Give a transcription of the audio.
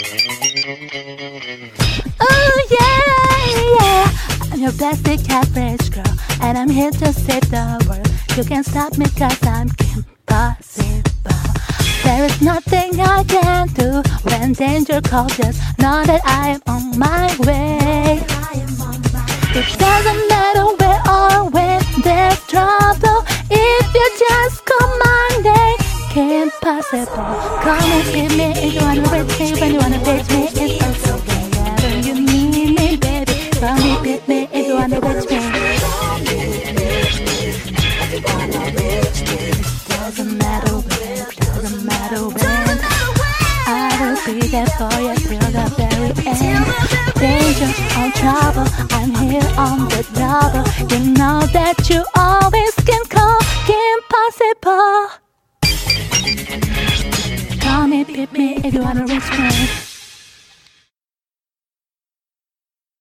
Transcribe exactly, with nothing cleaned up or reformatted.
Oh yeah, yeah. I'm your plastic average girl, and I'm here to save the world. You can't stop me 'cause I'm impossible. There is nothing I can do when danger calls. Just know that I am on my way. It doesn't matter where or when there's trouble. If you just call my name, impossible. Come and see me if you wanna reach me. When you wanna reach me, it's possible. Whenever you need me, baby, come and beat me if you wanna reach me. Doesn't matter when, doesn't matter when. I will be there for you till the very end. Danger or trouble, I'm here on the double. You know that you always can call impossible. Call me, beat me if you wanna reach me.